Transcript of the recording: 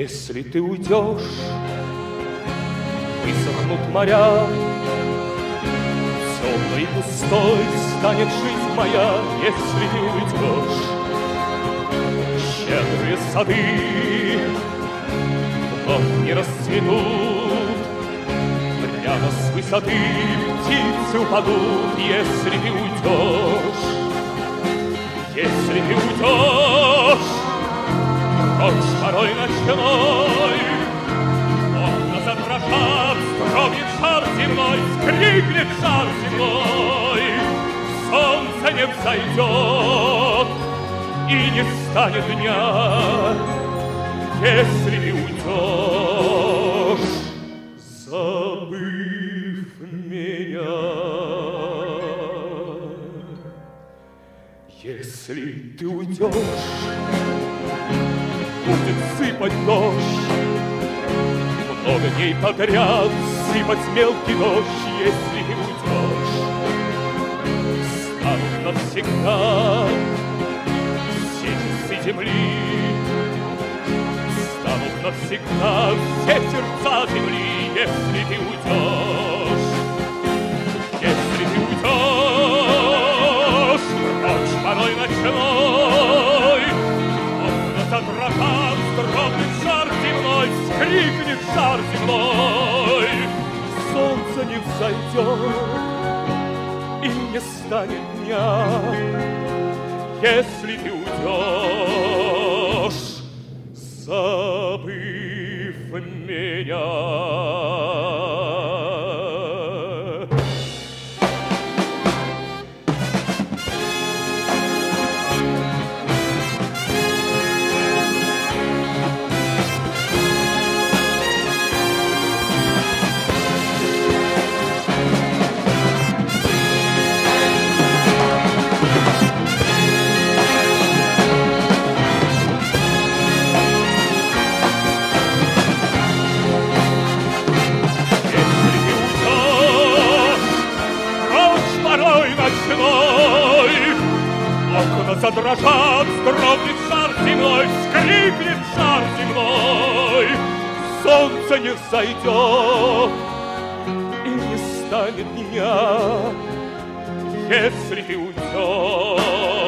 Если ты уйдешь, высохнут моря, темной и пустой станет жизнь моя. Если ты уйдешь, щедрые сады вновь не расцветут, прямо с высоты птицы упадут. Если ты уйдешь, если ты уйдешь, прочь порой ночной, окна задрожат, вздрогнет шар земной, скрипнет шар земной, солнце не взойдет и не станет дня, если ты уйдешь, забыв меня. Если ты уйдешь, будет сыпать дождь, много дней подряд сыпать мелкий дождь. Если ты уйдешь, станут навсегда все часы земли, станут навсегда все сердца земли. Если ты уйдешь, если ты уйдешь, прочь порой ночной, окна задрожат, вздрогнет шар земной, скрипнет шар земной, солнце не взойдет и не станет дня, если ты уйдешь, забыв меня. Окна задрожат, вздрогнет шар земной, скрипнет шар земной, солнце не взойдет и не станет дня, если ты уйдешь.